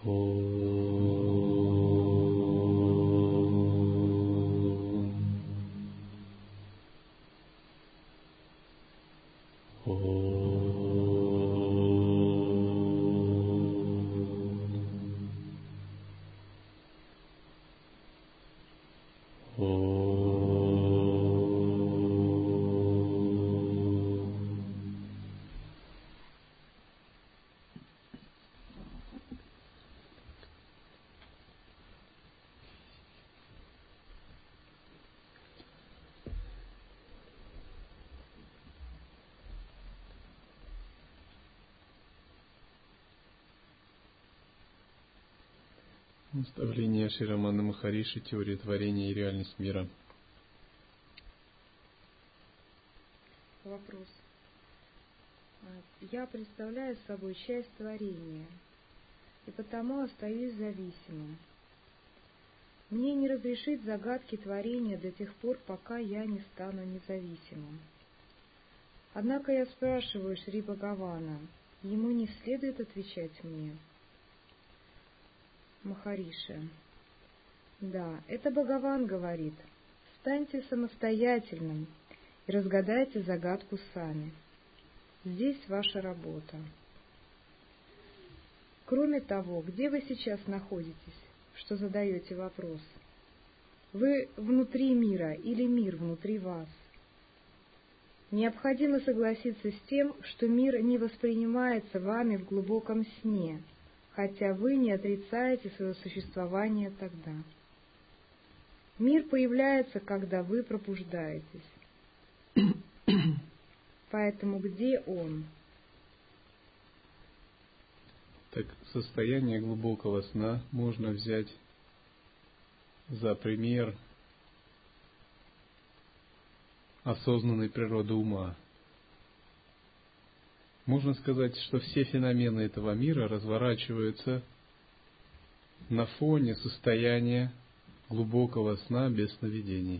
Наставление Шри Рамана Махариши, теория творения и реальность мира. Вопрос. Я представляю собой часть творения, и потому остаюсь зависимым. Мне не разрешить загадки творения до тех пор, пока я не стану независимым. Однако я спрашиваю Шри Бхагавана, ему не следует отвечать мне. Махариши. Да, это Бхагаван говорит. Станьте самостоятельным и разгадайте загадку сами. Здесь ваша работа. Кроме того, где вы сейчас находитесь, что задаете вопрос? Вы внутри мира или мир внутри вас? Необходимо согласиться с тем, что мир не воспринимается вами в глубоком сне, хотя вы не отрицаете свое существование тогда. Мир появляется, когда вы пробуждаетесь. Поэтому где он? Так, состояние глубокого сна можно взять за пример осознанной природы ума. Можно сказать, что все феномены этого мира разворачиваются на фоне состояния глубокого сна без сновидений.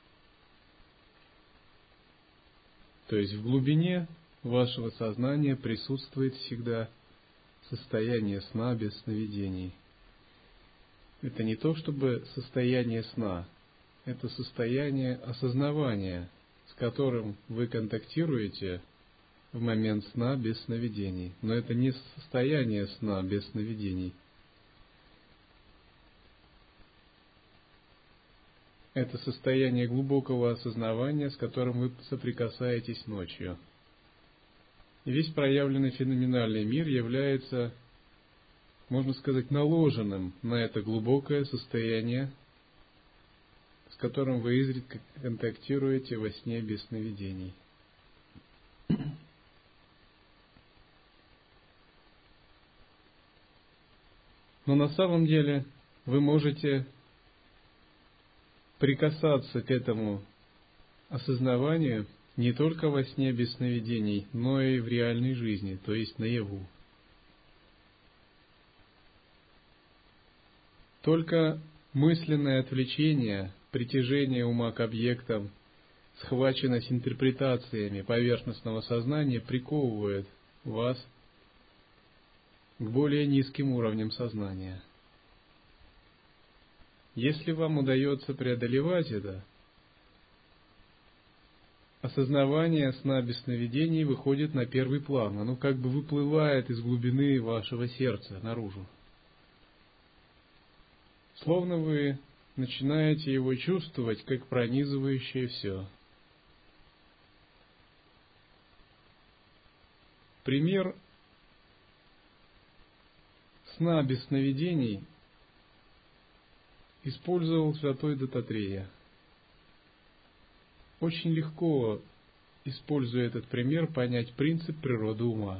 То есть в глубине вашего сознания присутствует всегда состояние сна без сновидений. Это не то чтобы состояние сна, это состояние осознавания, с которым вы контактируете в момент сна без сновидений. Но это не состояние сна без сновидений. Это состояние глубокого осознавания, с которым вы соприкасаетесь ночью. И весь проявленный феноменальный мир является, можно сказать, наложенным на это глубокое состояние, с которым вы изредка контактируете во сне без сновидений. Но на самом деле вы можете прикасаться к этому осознаванию не только во сне без сновидений, но и в реальной жизни, то есть наяву. Только мысленное отвлечение, притяжение ума к объектам, схваченность интерпретациями поверхностного сознания приковывает вас к более низким уровням сознания. Если вам удается преодолевать это, осознавание сна без сновидений выходит на первый план. Оно как бы выплывает из глубины вашего сердца наружу. Словно вы начинаете его чувствовать, как пронизывающее все. Пример сна без сновидений использовал святой Даттатрея. Очень легко, используя этот пример, понять принцип природы ума.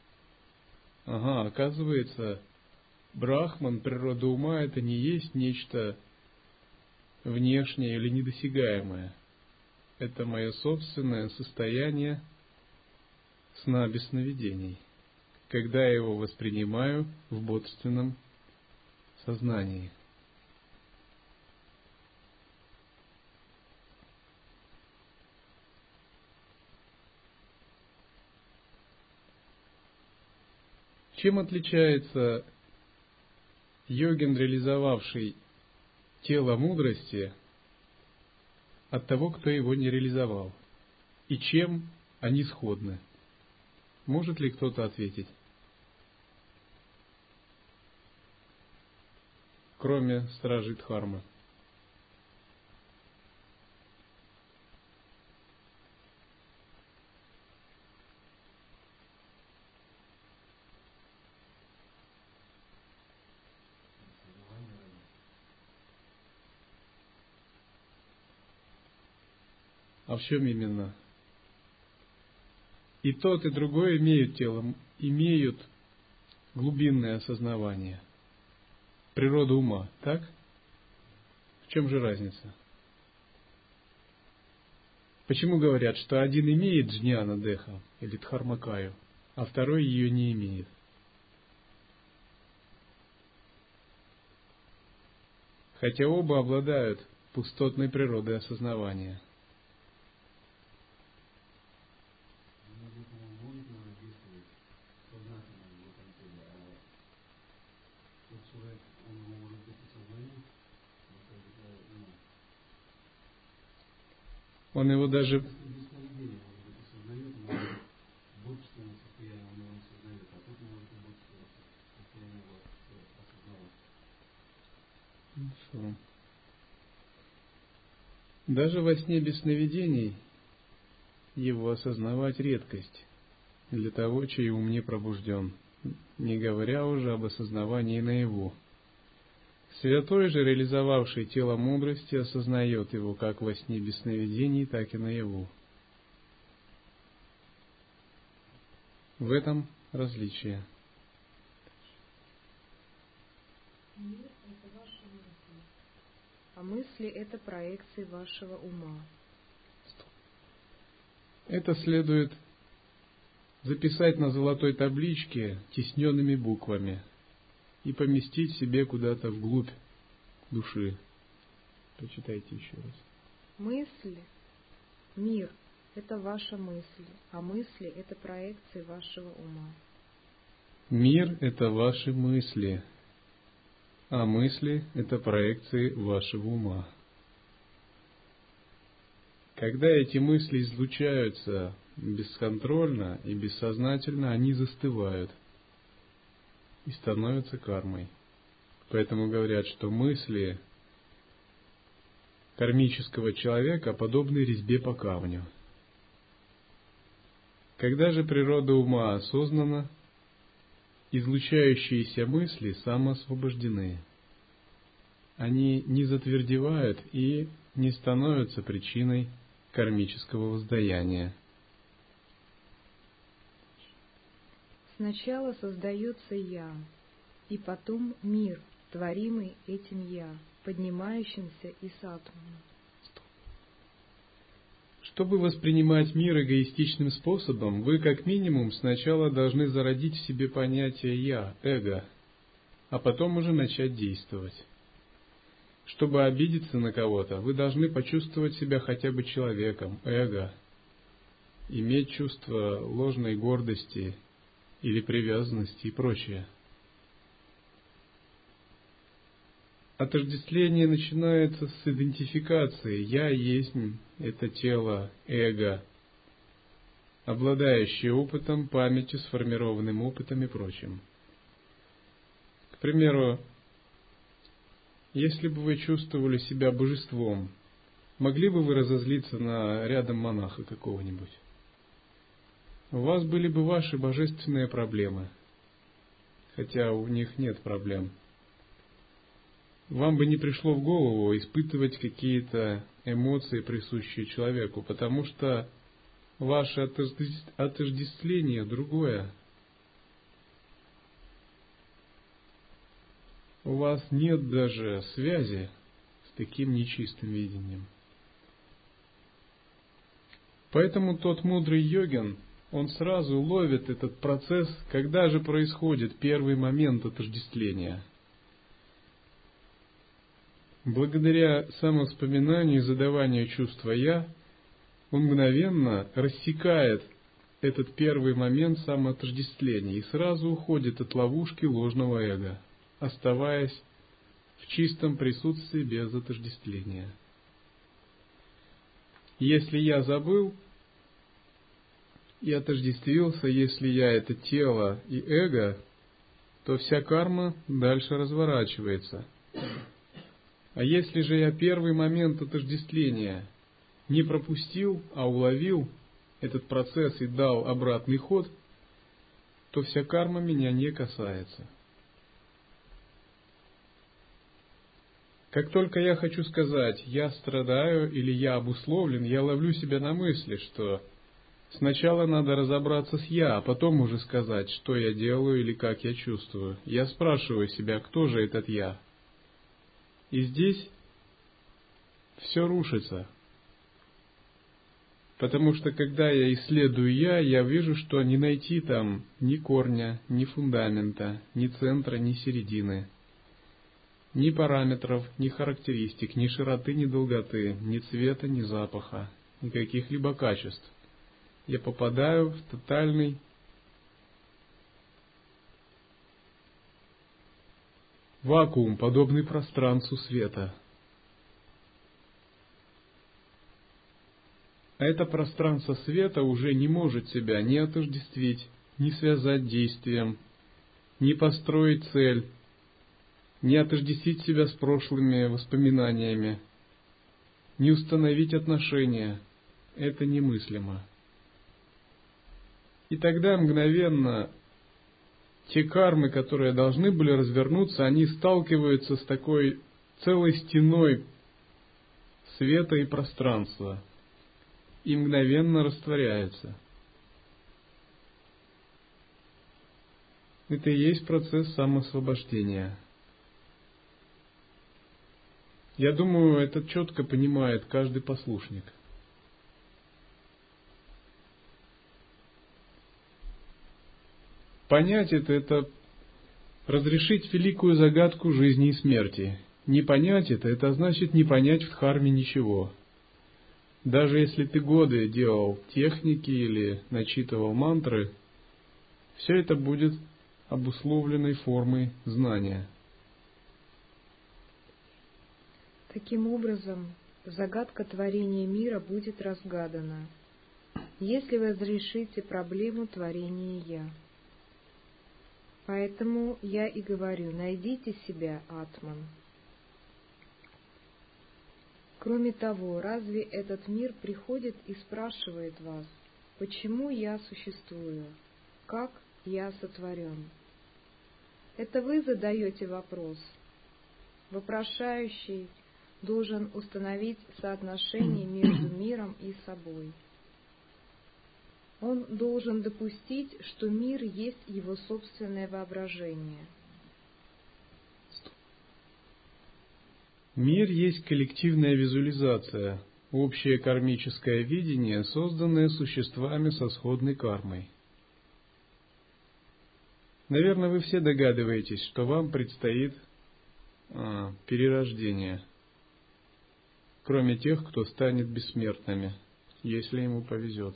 Оказывается, Брахман, природа ума, это не есть нечто внешнее или недосягаемое. Это мое собственное состояние сна без сновидений, когда я его воспринимаю в бодрственном сознании. Чем отличается йогин, реализовавший тело мудрости, от того, кто его не реализовал? И чем они сходны? Может ли кто-то ответить? Кроме стражей Дхармы. А в чем именно? И тот, и другой имеют тело, имеют глубинное осознавание, природу ума, так? В чем же разница? Почему говорят, что один имеет джняна деха или дхармакаю, а второй ее не имеет? Хотя оба обладают пустотной природой осознавания. Он его даже... Хорошо. Даже во сне без сновидений его осознавать редкость для того, чей ум не пробужден, не говоря уже об осознавании наяву. Святой же, реализовавший тело мудрости, осознает его как во сне без сновидений, так и наяву. В этом различие. Мир — это ваши мысли, а мысли — это проекции вашего ума. Это следует записать на золотой табличке тисненными буквами и поместить себе куда-то вглубь души. Прочитайте еще раз. Мысли, мир — это ваша мысль, а мысли — это проекции вашего ума. Мир — это ваши мысли, а мысли — это проекции вашего ума. Когда эти мысли излучаются бесконтрольно и бессознательно, они застывают и становятся кармой. Поэтому говорят, что мысли кармического человека подобны резьбе по камню. Когда же природа ума осознана, излучающиеся мысли самоосвобождены. Они не затвердевают и не становятся причиной кармического воздаяния. Сначала создается «я», и потом мир, творимый этим «я», поднимающимся из атома. Чтобы воспринимать мир эгоистичным способом, вы как минимум сначала должны зародить в себе понятие «я», эго, а потом уже начать действовать. Чтобы обидеться на кого-то, вы должны почувствовать себя хотя бы человеком, эго, иметь чувство ложной гордости или привязанности и прочее. Отождествление начинается с идентификации «я есть» — это тело, эго, обладающее опытом, памятью, сформированным опытом и прочим. К примеру, если бы вы чувствовали себя божеством, могли бы вы разозлиться на рядом монаха какого-нибудь? У вас были бы ваши божественные проблемы, хотя у них нет проблем. Вам бы не пришло в голову испытывать какие-то эмоции, присущие человеку, потому что ваше отождествление другое. У вас нет даже связи с таким нечистым видением. Поэтому тот мудрый йогин, он сразу ловит этот процесс, когда же происходит первый момент отождествления. Благодаря самовспоминанию и задаванию чувства «я», он мгновенно рассекает этот первый момент самоотождествления и сразу уходит от ловушки ложного эго. оставаясь в чистом присутствии без отождествления. Если я забыл и отождествился, если я это тело и эго, то вся карма дальше разворачивается. А если же я первый момент отождествления не пропустил, а уловил этот процесс и дал обратный ход, то вся карма меня не касается. Как только я хочу сказать «я страдаю» или «я обусловлен», я ловлю себя на мысли, что сначала надо разобраться с «я», а потом уже сказать, что я делаю или как я чувствую. Я спрашиваю себя, кто же этот «я». И здесь все рушится. Потому что когда я исследую я вижу, что не найти там ни корня, ни фундамента, ни центра, ни середины, ни параметров, ни характеристик, ни широты, ни долготы, ни цвета, ни запаха, ни каких-либо качеств. Я попадаю в тотальный вакуум, подобный пространству света. А это пространство света уже не может себя ни отождествить, ни связать действием, ни построить цель, ни отождествить себя с прошлыми воспоминаниями, ни установить отношения. Это немыслимо. И тогда мгновенно те кармы, которые должны были развернуться, они сталкиваются с такой целой стеной света и пространства и мгновенно растворяются. Это и есть процесс самоосвобождения. Я думаю, это четко понимает каждый послушник. Понять это разрешить великую загадку жизни и смерти. Не понять это значит не понять в дхарме ничего. Даже если ты годы делал техники или начитывал мантры, все это будет обусловленной формой знания. Таким образом, загадка творения мира будет разгадана, если вы разрешите проблему творения «я». Поэтому я и говорю, найдите себя, Атман. Кроме того, разве этот мир приходит и спрашивает вас, почему я существую, как я сотворен? Это вы задаете вопрос. Вопрошающий должен установить соотношение между миром и собой. Он должен допустить, что мир есть его собственное воображение. Мир есть коллективная визуализация, общее кармическое видение, созданное существами со сходной кармой. Наверное, вы все догадываетесь, что вам предстоит перерождение, кроме тех, кто станет бессмертными, если ему повезет.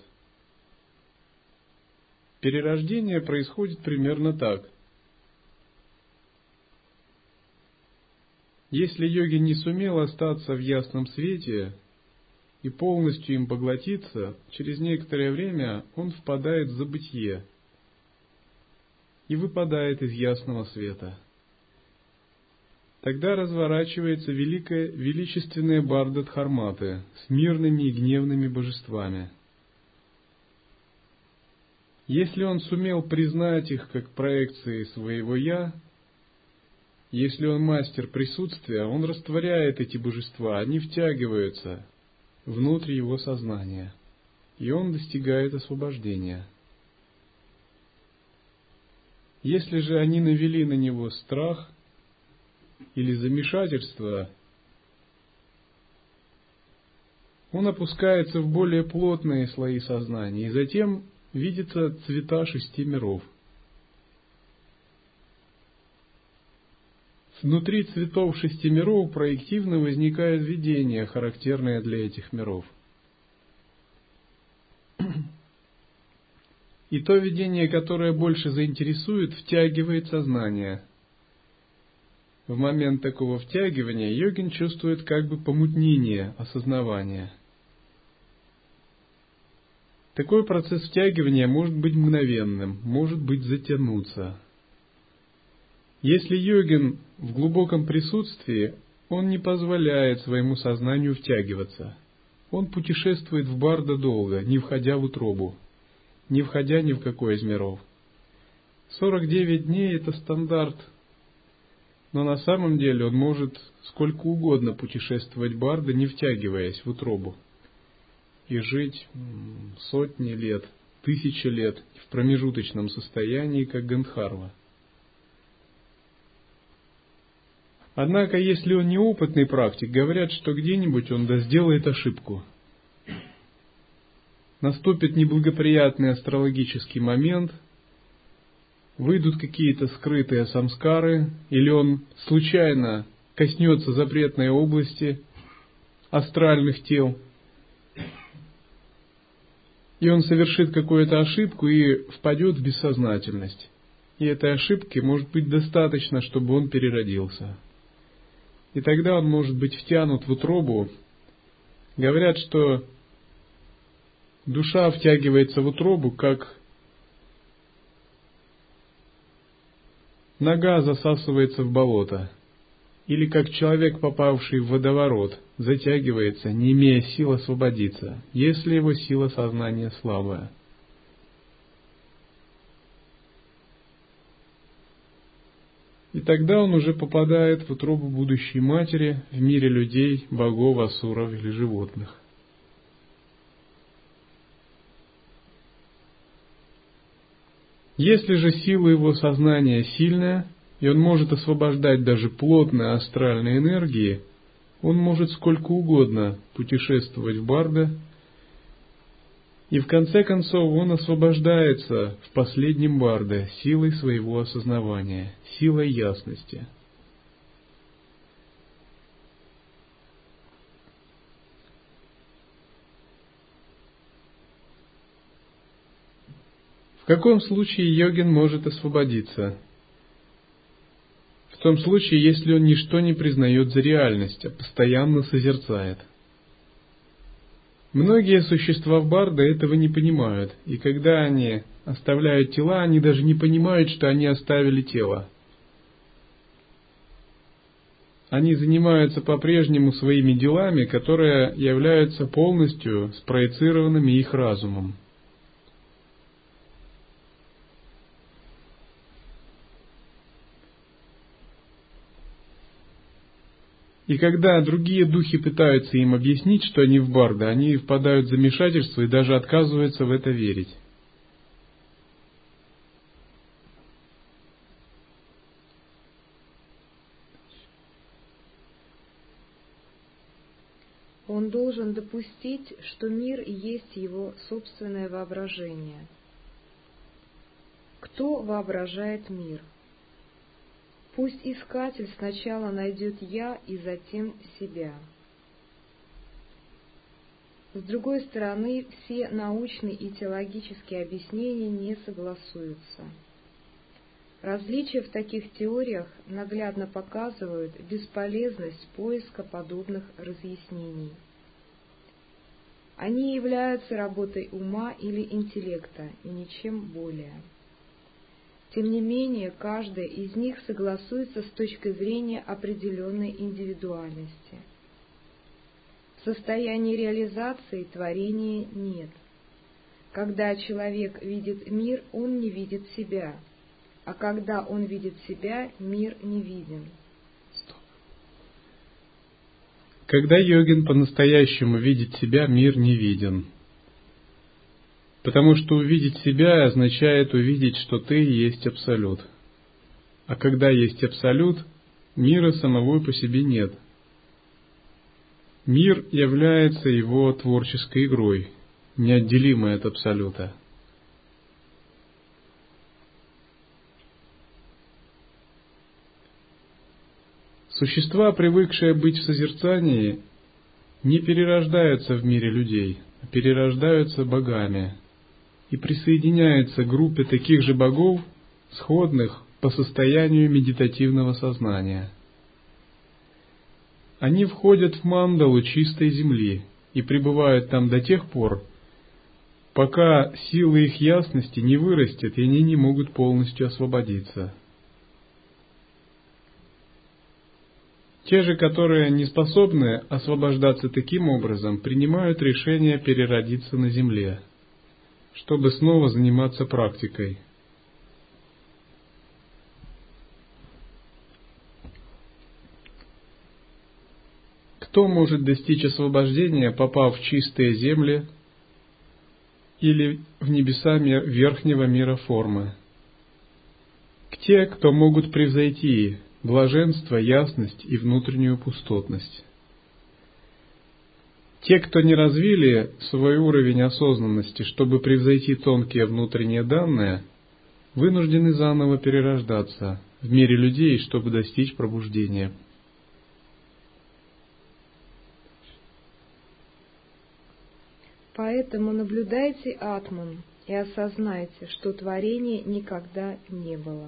Перерождение происходит примерно так. Если йоги не сумел остаться в ясном свете и полностью им поглотиться, через некоторое время он впадает в забытье и выпадает из ясного света. Тогда разворачивается величественная барда Дхарматы с мирными и гневными божествами. Если он сумел признать их как проекции своего «я», если он мастер присутствия, он растворяет эти божества, они втягиваются внутрь его сознания, и он достигает освобождения. Если же они навели на него страх или замешательство, он опускается в более плотные слои сознания, и затем видятся цвета 6 миров. Внутри цветов 6 миров проективно возникает видение, характерное для этих миров. И то видение, которое больше заинтересует, втягивает сознание. в момент такого втягивания йогин чувствует как бы помутнение осознавания. Такой процесс втягивания может быть мгновенным, может быть затянуться. Если йогин в глубоком присутствии, он не позволяет своему сознанию втягиваться. Он путешествует в барда долго, не входя в утробу, не входя ни в какой из миров. 49 дней – это стандарт, но на самом деле он может сколько угодно путешествовать барда, не втягиваясь в утробу, и жить сотни лет, тысячи лет в промежуточном состоянии, как Гандхарва. Однако, если он неопытный практик, говорят, что где-нибудь он сделает ошибку. Наступит неблагоприятный астрологический момент, выйдут какие-то скрытые самскары, или он случайно коснется запретной области астральных тел, и он совершит какую-то ошибку и впадет в бессознательность. И этой ошибки может быть достаточно, чтобы он переродился. И тогда он может быть втянут в утробу. Говорят, что душа втягивается в утробу, как нога засасывается в болото, или как человек, попавший в водоворот, затягивается, не имея сил освободиться, если его сила сознания слабая. И тогда он уже попадает в утробу будущей матери в мире людей, богов, асуров или животных. Если же сила его сознания сильная, и он может освобождать даже плотные астральные энергии, он может сколько угодно путешествовать в барда, и в конце концов он освобождается в последнем барде силой своего осознавания, силой ясности. В каком случае йогин может освободиться? В том случае, если он ничто не признает за реальность, а постоянно созерцает. Многие существа в барда этого не понимают, и когда они оставляют тела, они даже не понимают, что они оставили тело. Они занимаются по-прежнему своими делами, которые являются полностью спроецированными их разумом. И когда другие духи пытаются им объяснить, что они в барда, они впадают в замешательство и даже отказываются в это верить. Он должен допустить, что мир и есть его собственное воображение. Кто воображает мир? Пусть искатель сначала найдет «я» и затем себя. С другой стороны, все научные и теологические объяснения не согласуются. Различия в таких теориях наглядно показывают бесполезность поиска подобных разъяснений. Они являются работой ума или интеллекта, и ничем более. Тем не менее, каждая из них согласуется с точки зрения определенной индивидуальности. В состоянии реализации творения нет. Когда человек видит мир, он не видит себя, а когда он видит себя, мир не виден. Когда йогин по-настоящему видит себя, мир не виден. Потому что увидеть себя означает увидеть, что ты есть Абсолют. А когда есть Абсолют, мира самого по себе нет. Мир является его творческой игрой, неотделимой от Абсолюта. Существа, привыкшие быть в созерцании, не перерождаются в мире людей, а перерождаются богами и присоединяются к группе таких же богов, сходных по состоянию медитативного сознания. Они входят в мандалу чистой земли и пребывают там до тех пор, пока сила их ясности не вырастет, и они не могут полностью освободиться. Те же, которые не способны освобождаться таким образом, принимают решение переродиться на земле, чтобы снова заниматься практикой. Кто может достичь освобождения, попав в чистые земли или в небеса верхнего мира формы? Те, кто могут превзойти блаженство, ясность и внутреннюю пустотность. Те, кто не развили свой уровень осознанности, чтобы превзойти тонкие внутренние данные, вынуждены заново перерождаться в мире людей, чтобы достичь пробуждения. Поэтому наблюдайте атман и осознайте, что творения никогда не было.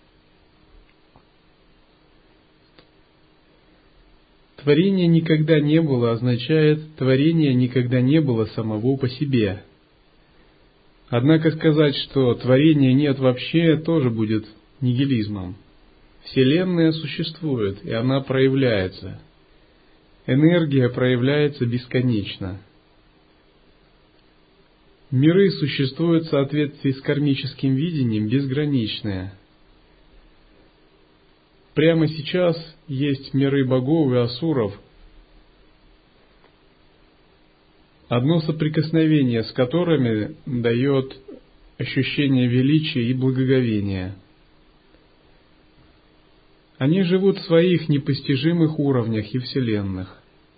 Творения никогда не было означает, творения никогда не было самого по себе. Однако сказать, что творения нет вообще, тоже будет нигилизмом. Вселенная существует, и она проявляется. Энергия проявляется бесконечно. Миры существуют в соответствии с кармическим видением безграничные. Прямо сейчас есть миры богов и асуров, одно соприкосновение с которыми дает ощущение величия и благоговения. Они живут в своих непостижимых уровнях и вселенных.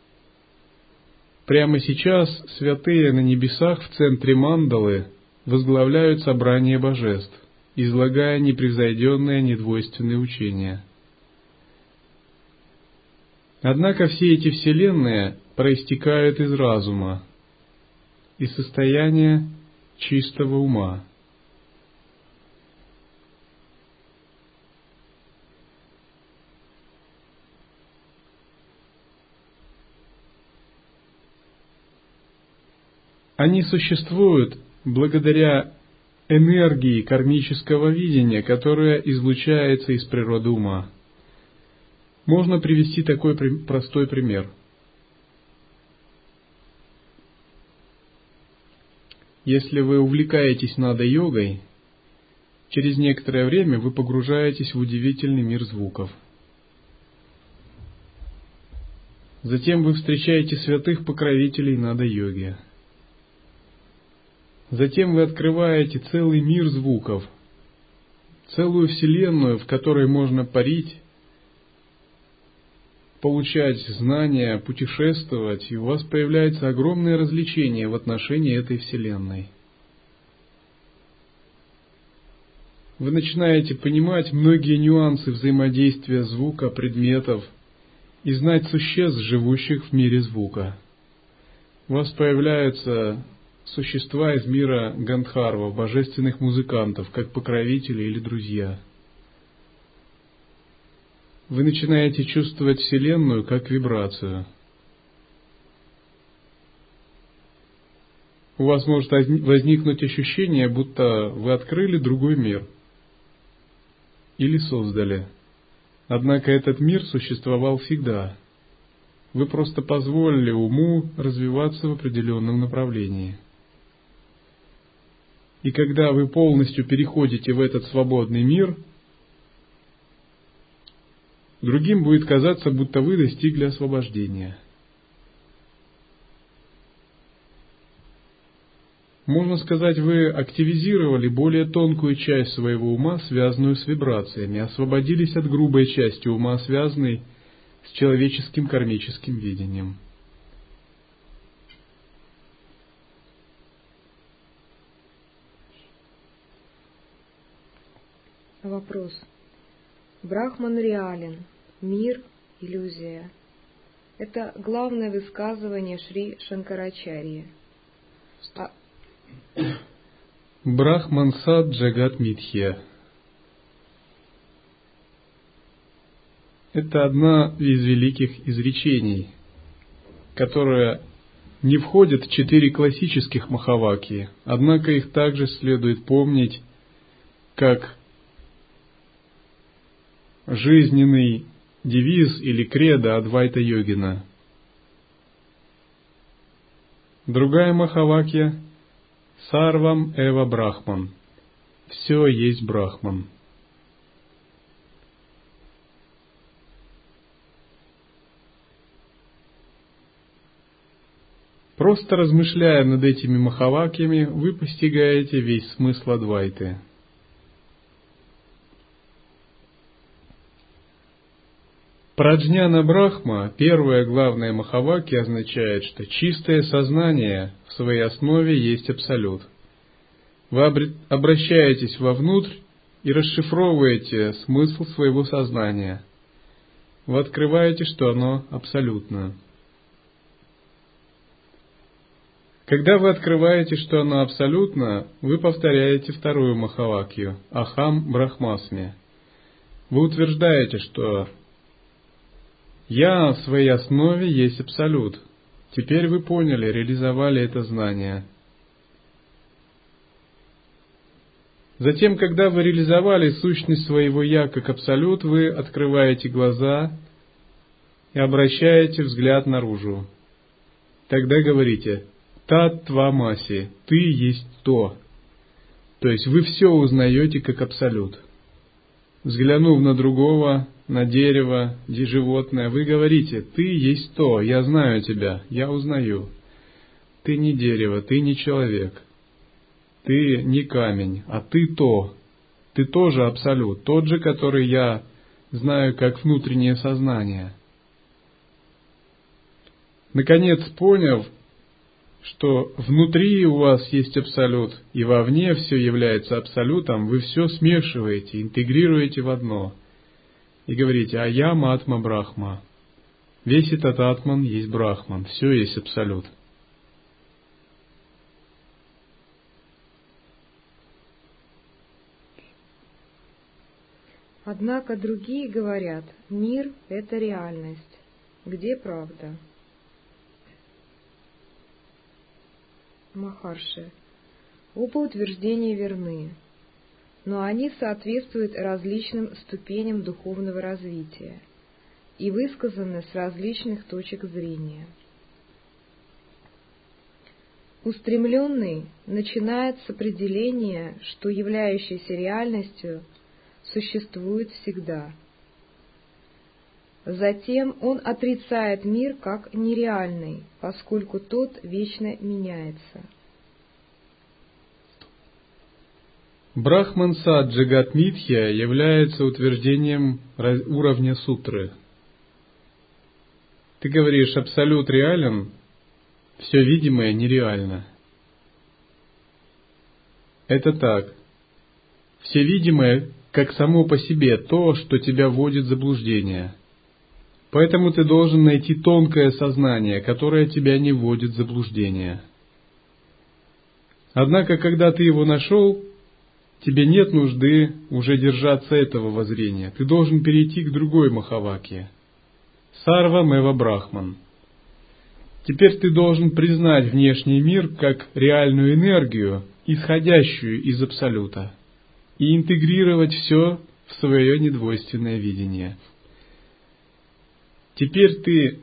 Прямо сейчас святые на небесах в центре мандалы возглавляют собрание божеств, излагая непревзойденные недвойственные учения. Однако все эти вселенные проистекают из разума, из состояния чистого ума. Они существуют благодаря энергии кармического видения, которая излучается из природы ума. Можно привести такой простой пример. Если вы увлекаетесь нада-йогой, через некоторое время вы погружаетесь в удивительный мир звуков. Затем вы встречаете святых покровителей нада-йоги. Затем вы открываете целый мир звуков, целую вселенную, в которой можно парить, получать знания, путешествовать, и у вас появляется огромное развлечение в отношении этой вселенной. Вы начинаете понимать многие нюансы взаимодействия звука, предметов, и знать существ, живущих в мире звука. У вас появляются существа из мира гандхарвов, божественных музыкантов, как покровители или друзья. Вы начинаете чувствовать Вселенную как вибрацию. У вас может возникнуть ощущение, будто вы открыли другой мир или создали. Однако этот мир существовал всегда. Вы просто позволили уму развиваться в определенном направлении. И когда вы полностью переходите в этот свободный мир, другим будет казаться, будто вы достигли освобождения. Можно сказать, вы активизировали более тонкую часть своего ума, связанную с вибрациями, освободились от грубой части ума, связанной с человеческим кармическим видением. Вопрос. Брахман реален, мир – иллюзия. Это главное высказывание Шри Шанкарачарьи. Брахман сад джагат митхья. Это одна из великих изречений, которая не входит в 4 классических Махавакьи, однако их также следует помнить как жизненный девиз или кредо Адвайта-йогина. Другая Махавакья – Сарвам эва Брахман. Все есть Брахман. Просто размышляя над этими Махавакьями, вы постигаете весь смысл Адвайты. Праджняна Брахма, первая главная Махавакья, означает, что чистое сознание в своей основе есть Абсолют. Вы обращаетесь вовнутрь и расшифровываете смысл своего сознания. Вы открываете, что оно абсолютно. Когда вы открываете, что оно абсолютно, вы повторяете вторую Махавакью – Ахам Брахмасми. Вы утверждаете, что «Я в своей основе есть Абсолют». Теперь вы поняли, реализовали это знание. Затем, когда вы реализовали сущность своего «Я» как Абсолют, вы открываете глаза и обращаете взгляд наружу. Тогда говорите «Таттвамаси», «Ты есть то». То есть вы все узнаете как Абсолют. Взглянув на другого, на дерево, животное, вы говорите «Ты есть то, я знаю тебя, я узнаю». Ты не дерево, ты не человек. Ты не камень, а ты то. Ты тоже Абсолют, тот же, который я знаю как внутреннее сознание. Наконец, поняв, что внутри у вас есть Абсолют, и вовне все является Абсолютом, вы все смешиваете, интегрируете в одно. И говорите «Аям Атма Брахма». Весь этот Атман есть Брахман, все есть Абсолют. Однако другие говорят, мир – это реальность. Где правда? Махарши. Оба утверждения верны, но они соответствуют различным ступеням духовного развития и высказаны с различных точек зрения. Устремленный начинает с определения, что являющееся реальностью существует всегда. Затем он отрицает мир как нереальный, поскольку тот вечно меняется. Брахман Сад Джагат Митхья является утверждением уровня сутры. Ты говоришь, Абсолют реален, все видимое нереально. Это так. Все видимое как само по себе то, что тебя вводит в заблуждение. Поэтому ты должен найти тонкое сознание, которое тебя не вводит в заблуждение. Однако, когда ты его нашел, тебе нет нужды уже держаться этого воззрения. Ты должен перейти к другой Махавакье. Сарвам эва Брахман. Теперь ты должен признать внешний мир как реальную энергию, исходящую из Абсолюта, и интегрировать все в свое недвойственное видение. Теперь ты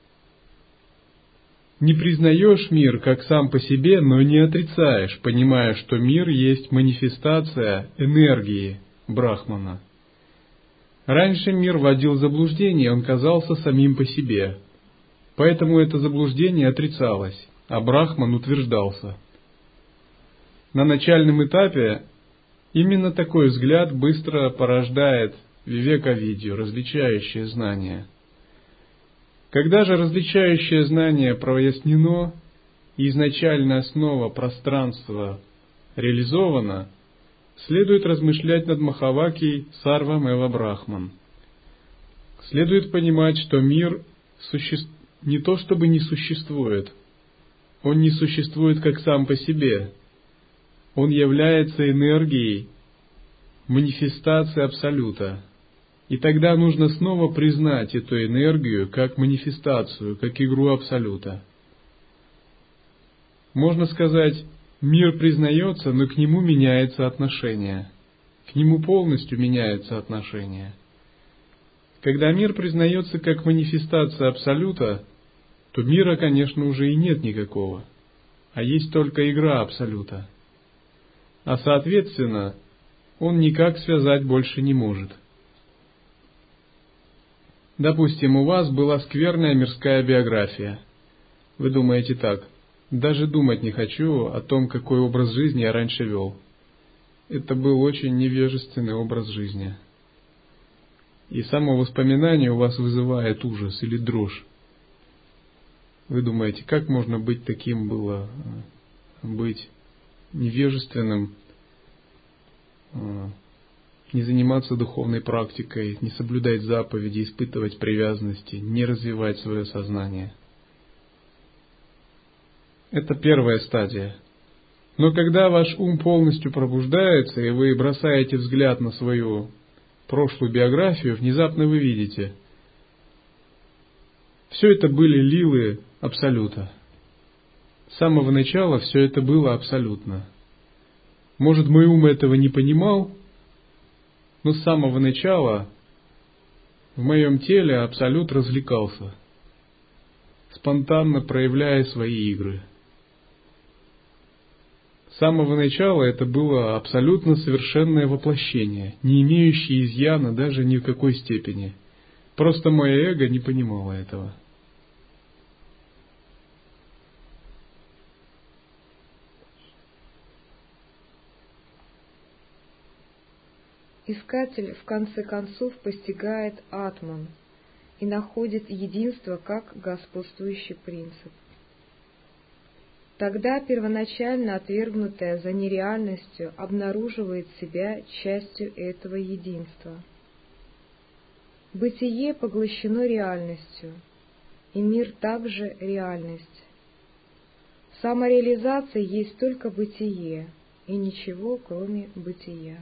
не признаешь мир как сам по себе, но не отрицаешь, понимая, что мир есть манифестация энергии Брахмана. Раньше мир вводил в заблуждение, он казался самим по себе. Поэтому это заблуждение отрицалось, а Брахман утверждался. На начальном этапе именно такой взгляд быстро порождает вивека-видью, различающее знание. Когда же различающее знание прояснено и изначальная основа пространства реализована, следует размышлять над Махавакьей Сарвам эва Брахман. Следует понимать, что мир не то чтобы не существует, он не существует как сам по себе, он является энергией манифестации Абсолюта. И тогда нужно снова признать эту энергию как манифестацию, как игру Абсолюта. Можно сказать, мир признается, но к нему меняется отношение. К нему полностью меняется отношение. Когда мир признается как манифестация Абсолюта, то мира, конечно, уже и нет никакого, а есть только игра Абсолюта. А соответственно, он никак связать больше не может. Допустим, у вас была скверная мирская биография. Вы думаете так: даже думать не хочу о том, какой образ жизни я раньше вел. Это был очень невежественный образ жизни. И само воспоминание у вас вызывает ужас или дрожь. Вы думаете, как можно быть таким было, быть невежественным, не заниматься духовной практикой, не соблюдать заповеди, испытывать привязанности, не развивать свое сознание. Это первая стадия. Но когда ваш ум полностью пробуждается, и вы бросаете взгляд на свою прошлую биографию, внезапно вы видите, все это были лилы Абсолюта. С самого начала все это было абсолютно. Может, мой ум этого не понимал, но с самого начала в моем теле Абсолют развлекался, спонтанно проявляя свои игры. С самого начала это было абсолютно совершенное воплощение, не имеющее изъяна даже ни в какой степени. Просто мое эго не понимало этого. Искатель в конце концов постигает атман и находит единство как господствующий принцип. Тогда первоначально отвергнутое за нереальностью обнаруживает себя частью этого единства. Бытие поглощено реальностью, и мир также реальность. Самореализация есть только бытие, и ничего, кроме бытия.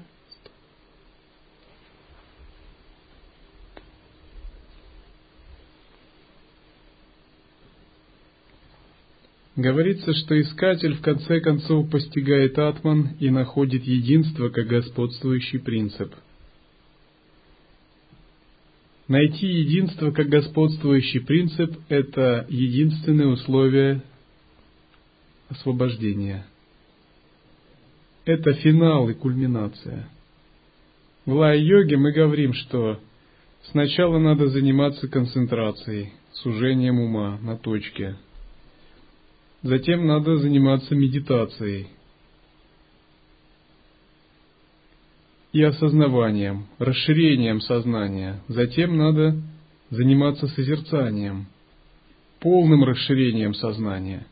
Говорится, что искатель в конце концов постигает атман и находит единство как господствующий принцип. Найти единство как господствующий принцип – это единственное условие освобождения. Это финал и кульминация. В лая-йоге мы говорим, что сначала надо заниматься концентрацией, сужением ума на точке. Затем надо заниматься медитацией и осознаванием, расширением сознания. Затем надо заниматься созерцанием, полным расширением сознания.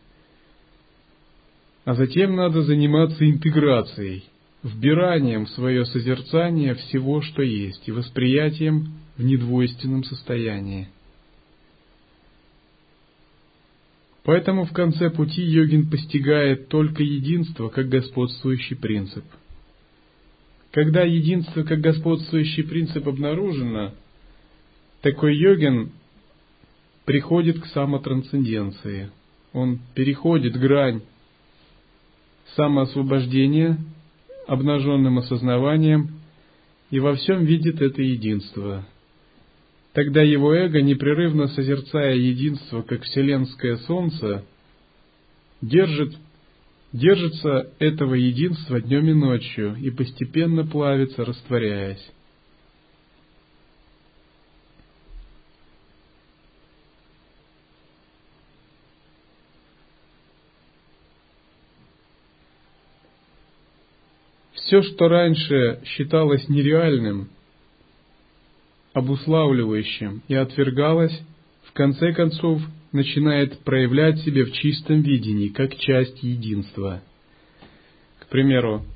А затем надо заниматься интеграцией, вбиранием в свое созерцание всего, что есть, и восприятием в недвойственном состоянии. Поэтому в конце пути йогин постигает только единство как господствующий принцип. Когда единство как господствующий принцип обнаружено, такой йогин приходит к самотрансценденции. Он переходит грань самоосвобождения обнаженным осознаванием и во всем видит это единство. Тогда его эго, непрерывно созерцая единство, как вселенское солнце, держится этого единства днем и ночью и постепенно плавится, растворяясь. Все, что раньше считалось нереальным, обуславливающим и отвергалось, в конце концов начинает проявлять себя в чистом видении, как часть единства. К примеру,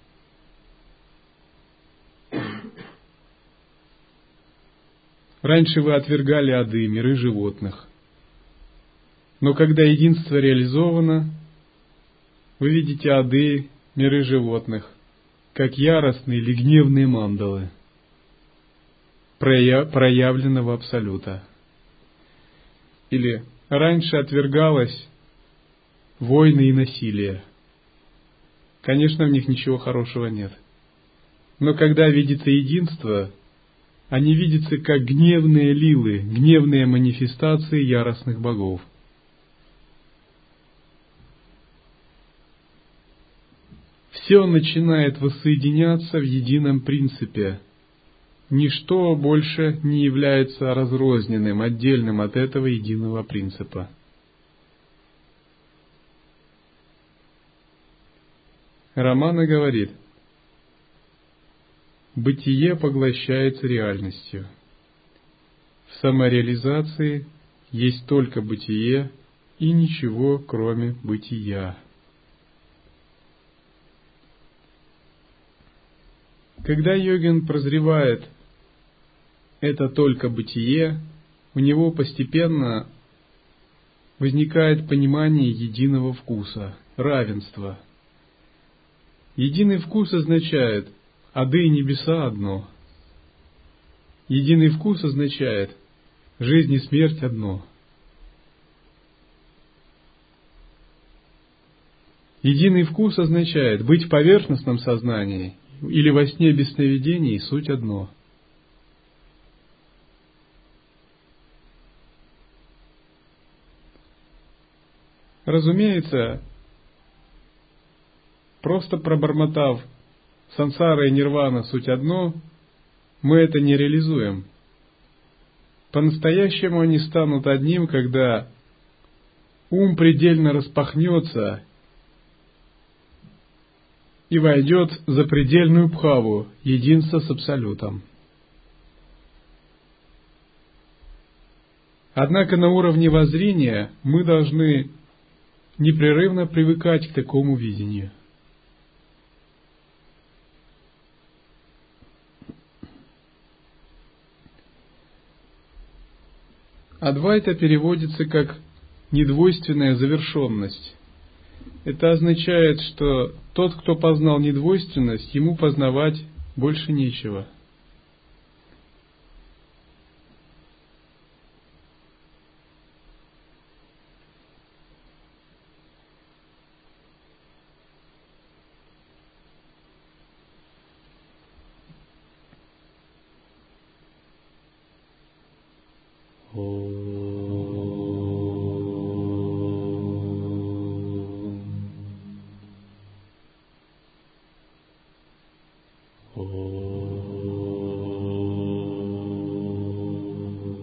раньше вы отвергали ады, миры животных, но когда единство реализовано, вы видите ады, миры животных, как яростные или гневные мандалы. проявленного Абсолюта. Или раньше отвергалось войны и насилие. Конечно, в них ничего хорошего нет. Но когда видится единство, они видятся как гневные лилы, гневные манифестации яростных богов. Все начинает воссоединяться в едином принципе. Ничто больше не является разрозненным, отдельным от этого единого принципа. Романа говорит: бытие поглощается реальностью. В самореализации есть только бытие и ничего, кроме бытия. Когда йогин прозревает это только бытие, у него постепенно возникает понимание единого вкуса, равенства. Единый вкус означает ады и небеса одно. Единый вкус означает жизнь и смерть одно. Единый вкус означает быть в поверхностном сознании или во сне без сновидений суть одно. Разумеется, просто пробормотав сансара и нирвана суть одно, мы это не реализуем. По-настоящему они станут одним, когда ум предельно распахнется и войдет за предельную бхаву, единство с Абсолютом. Однако на уровне воззрения мы должны непрерывно привыкать к такому видению. Адвайта переводится как недвойственная завершенность. Это означает, что тот, кто познал недвойственность, ему познавать больше нечего.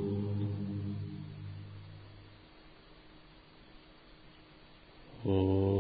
Oh.